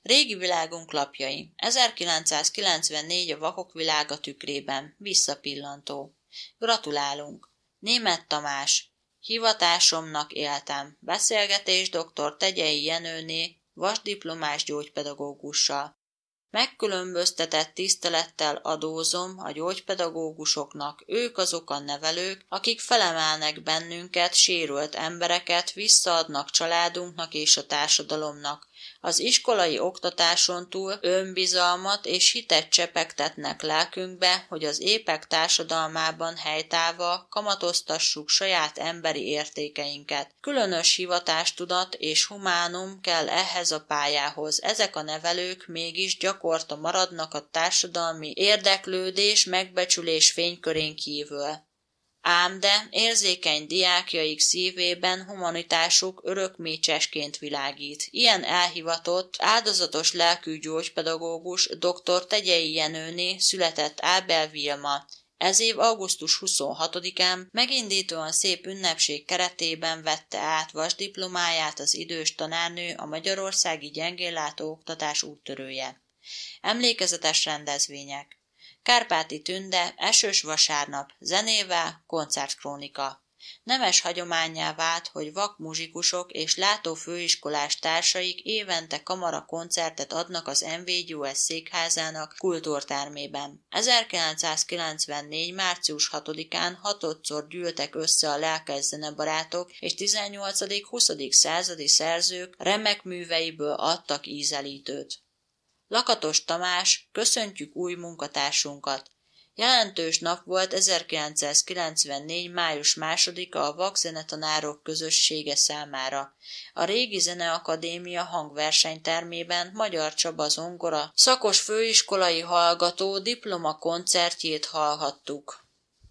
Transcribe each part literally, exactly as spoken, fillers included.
Régi világunk lapjai. ezerkilencszázkilencvennégy a vakok világa tükrében. Visszapillantó. Gratulálunk. Németh Tamás. Hivatásomnak éltem. Beszélgetés dr. Tegyei Jenőné, vasdiplomás gyógypedagógussal. Megkülönböztetett tisztelettel adózom a gyógypedagógusoknak, ők azok a nevelők, akik felemelnek bennünket, sérült embereket, visszaadnak családunknak és a társadalomnak. Az iskolai oktatáson túl önbizalmat és hitet csepegtetnek lelkünkbe, hogy az épek társadalmában helytállva kamatoztassuk saját emberi értékeinket. Különös hivatástudat és humánum kell ehhez a pályához. Ezek a nevelők mégis gyakorta maradnak a társadalmi érdeklődés, megbecsülés fénykörén kívül. Ám de érzékeny diákjaik szívében humanitásuk örökmécsesként világít. Ilyen elhivatott, áldozatos lelkű gyógypedagógus dr. Tegyei Jenőné született Ábel Vilma. Ez év augusztus huszonhatodikán megindítóan szép ünnepség keretében vette át vasdiplomáját az idős tanárnő, a magyarországi gyengénlátó oktatás úttörője. Emlékezetes rendezvények. Kárpáti Tünde, esős vasárnap, zenével, koncertkrónika. Nemes hagyománnyá vált, hogy vak muzsikusok és látó főiskolás társaik évente kamara koncertet adnak az em vé gé u es székházának kultúrtermében. ezerkilencszázkilencvennégy. március hatodikán hatodszor gyűltek össze a lelkes zenebarátok, és tizennyolcadik-huszadik századi szerzők remek műveiből adtak ízelítőt. Lakatos Tamás, köszöntjük új munkatársunkat! Jelentős nap volt ezerkilencszázkilencvennégy. május másodika a vakzenetanárok közössége számára. A régi Zeneakadémia hangversenytermében Magyar Csaba zongora szakos főiskolai hallgató diploma koncertjét hallhattuk.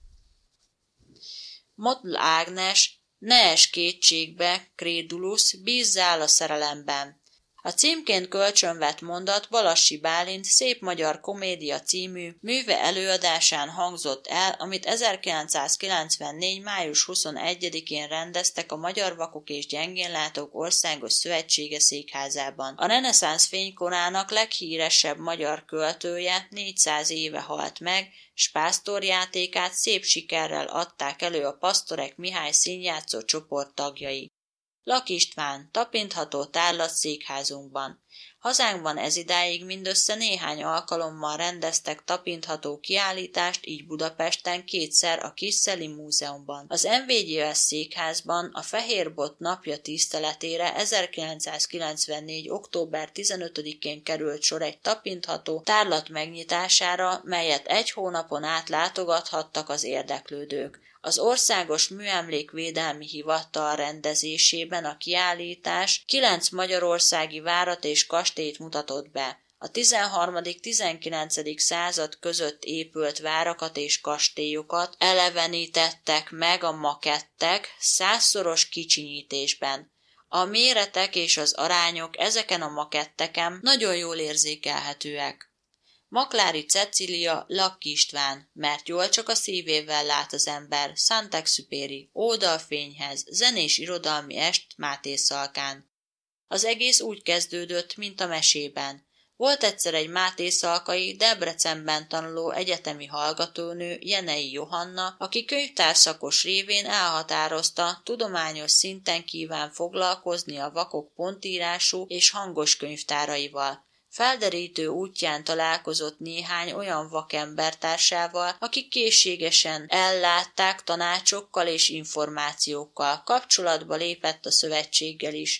Modl Ágnes, ne ess kétségbe, Crédulus, bízzál a szerelemben. A címként kölcsönvett mondat Balassi Bálint Szép magyar komédia című műve előadásán hangzott el, amit ezerkilencszázkilencvennégy. május huszonegyedikén rendeztek a Magyar Vakok és Gyengénlátók Országos Szövetsége székházában. A reneszánsz fénykorának leghíresebb magyar költője négyszáz éve halt meg, s pásztorjátékát szép sikerrel adták elő a Pastorek Mihály színjátszó csoport tagjai. Lak István, tapintható tárlat székházunkban. Hazánkban ezidáig mindössze néhány alkalommal rendeztek tapintható kiállítást, így Budapesten kétszer a Kisseli Múzeumban. Az em vé gé u es székházban a Fehérbot napja tiszteletére ezerkilencszázkilencvennégy. október tizenötödikén került sor egy tapintható tárlat megnyitására, melyet egy hónapon át látogathattak az érdeklődők. Az Országos Műemlékvédelmi Hivatal rendezésében a kiállítás kilenc magyarországi várat és kastélyt mutatott be. A tizenharmadik-tizenkilencedik század között épült várakat és kastélyokat elevenítettek meg a makettek százszoros kicsinyítésben. A méretek és az arányok ezeken a maketteken nagyon jól érzékelhetőek. Maklári Cecília, Lak István, mert jól csak a szívével lát az ember, Saint-Exupéry, Óda a fényhez, zenés irodalmi est Máté Szalkán. Az egész úgy kezdődött, mint a mesében. Volt egyszer egy Máté Szalkai, Debrecenben tanuló egyetemi hallgatónő, Jenei Johanna, aki könyvtárszakos révén elhatározta, tudományos szinten kíván foglalkozni a vakok pontírású és hangos könyvtáraival. Felderítő útján találkozott néhány olyan vakembertársával, akik készségesen ellátták tanácsokkal és információkkal, kapcsolatba lépett a szövetséggel is.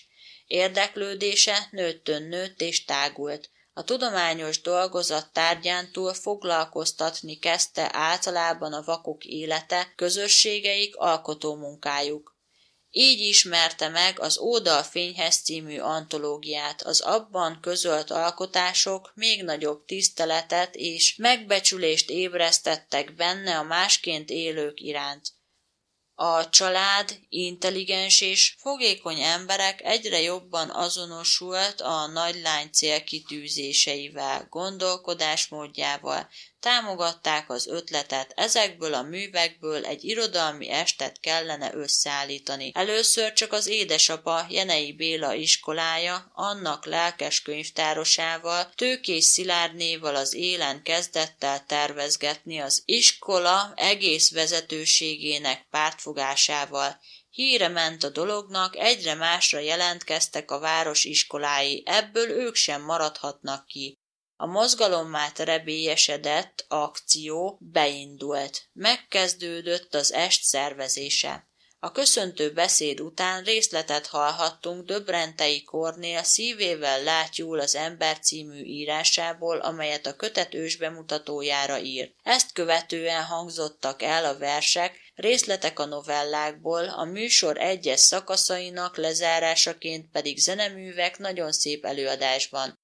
Érdeklődése nőttön nőtt és tágult. A tudományos dolgozat tárgyán túl foglalkoztatni kezdte általában a vakok élete, közösségeik, alkotómunkájuk. Így ismerte meg az Óda a fényhez című antológiát, az abban közölt alkotások még nagyobb tiszteletet és megbecsülést ébresztettek benne a másként élők iránt. A család, intelligens és fogékony emberek egyre jobban azonosult a nagylány célkitűzéseivel, gondolkodásmódjával, támogatták az ötletet, ezekből a művekből egy irodalmi estet kellene összeállítani. Először csak az édesapa Jenei Béla iskolája, annak lelkes könyvtárosával, Tőkés Szilárdnéval az élen kezdett el tervezgetni az iskola egész vezetőségének pártfogásával. Híre ment a dolognak, egyre másra jelentkeztek a város iskolái, ebből ők sem maradhatnak ki. A mozgalommá terebélyesedett akció beindult. Megkezdődött az est szervezése. A köszöntő beszéd után részletet hallhattunk Döbrentei Kornél Szívével lát jól az ember című írásából, amelyet a kötet ősbemutatójára írt. Ezt követően hangzottak el a versek, részletek a novellákból, a műsor egyes szakaszainak lezárásaként pedig zeneművek nagyon szép előadásban.